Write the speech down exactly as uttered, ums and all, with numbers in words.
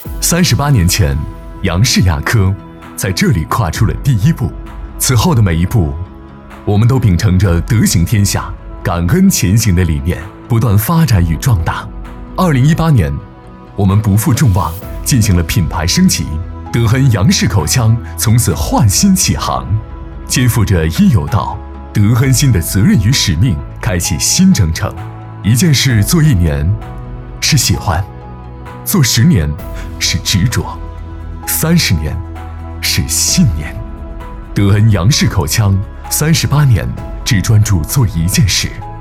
三十八年前，杨氏牙科在这里跨出了第一步。此后的每一步，我们都秉承着德行天下、感恩前行的理念，不断发展与壮大。二零一八年，我们不负众望，进行了品牌升级，德亨杨氏口腔从此焕新启航，肩负着医有道、德亨心的责任与使命，开启新征程。一件事做一年是喜欢，做十年是执着，三十年是信念。德亨杨氏口腔三十八年，只专注做一件事。